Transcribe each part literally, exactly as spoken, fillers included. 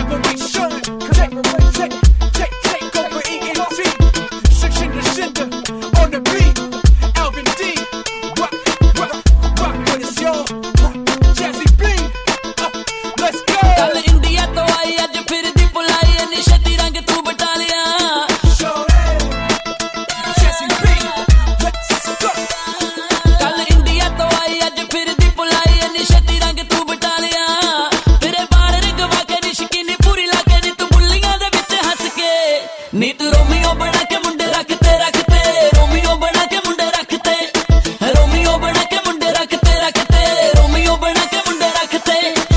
collaboration. Take, take, take over E N T. Section agenda on the beat. Alvin D. Rock, rock, rock what is your Jazzy B. Uh, let's go. कल India तो आई आज फिर दी बुलाई निशती रंग तू बटा लिया Jazzy B. Let's go. कल इंडिया तो आई आज फिर दी बुलाई निशती रंग तू बटा लिया तेरे बाल रंगवा के निशकीनी पूरी लाके नी तू बुल्लियां दे विच हंस के नी तू रोमियो बना के मुंडे रखते रखते रोमियो बना के मुंडे रखते रोमियो बना के मुंडे रखते रखते रोमियो बना के मुंडे रखते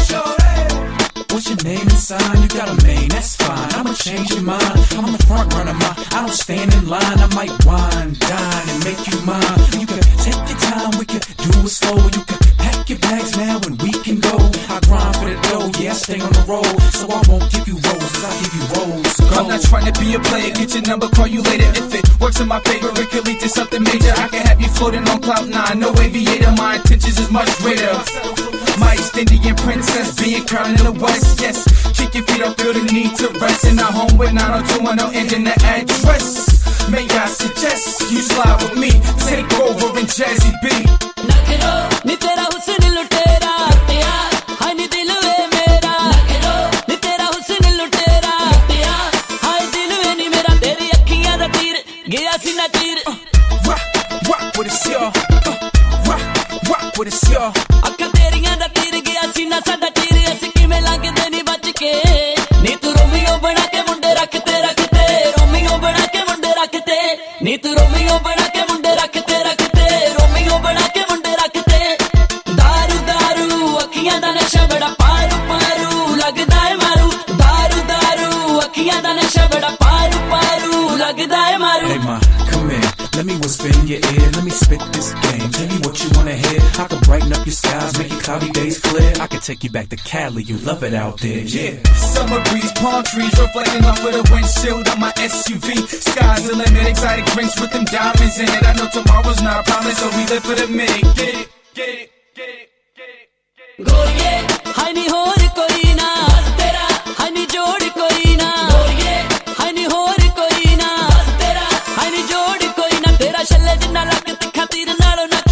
What's your name and sign? You got a main, that's fine. I'ma change your mind. I'm a front runner, ma. I don't stand in line. I might wine, dine, and make you mine. You can take your time, we can do it slow. You can pack your bags now and we can go. I grind for the dough, yeah, I stay on the road. So I won't give you roses, I'll give you roses. I'm not trying to be a player, get your number, call you later. If it works in my favor, it could lead to something major. I can have you floating on cloud nine, no aviator. My intentions is much greater. My East Indian princess being crowned in the West, yes. Kick your feet up, feel the need to rest. And I'm home with nine oh two one oh and in the address. May I suggest you slide with me, take over in Jazzy B. नखरो नी तेरा हुस्न लुटेरा लुटिया हाय नी दिल वे मेरा नखरो नी तेरा हुस्न लुटेरा लुटिया हाय दिल वे नी मेरा तेरी अखियां दा तीर गया सी ना तीर Rock, rock with it's your. Uh, rock, rock with it's your. अखा तेरियां दा तीर गया सी ना साडा तीर असी किवें लगदे नी बच के नी तू रोमियो बना के मुंडे रखते रखते रोमियो बना के मुंडे रखते नी तू रोमियो बना के मुंडे रखते रखते रोमियो बना के मुंडे रखते दारू दारू अखियां दा नशा बड़ा पारू पारू लगदा है मारू दारू दारू अखियां दा नशा बड़ा पारू पारू लगदा है मारू Hey ma, come here. Let me whisper in your ear. Let me spit this game. Tell me what you wanna hear. I can brighten up your skies, make your cloudy days clear. I can take you back to Cali. You love it out there, yeah. Summer breeze, palm trees reflecting off of the windshield on my S U V. Sky's the limit, exotic drinks with them diamonds in it. I know tomorrow's not promised, so we live for the minute. Get it, get it, get it, get it, get it. गोरिये हाय नी होर कोई ना बस तेरा हाय नी जोड़ कोई ना गोरिये हाय नी होर कोई ना बस तेरा हाय नी जोड़ कोई ना तेरा छल्ले जिन्ना लक तिखा तीर नालों नक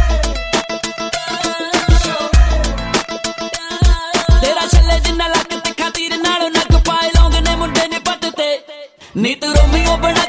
तेरा छल्ले जिन्ना लक तिखा तीर नालों नक पाए लौंग ने मुंडे ने पटते नी तू रोमियो बना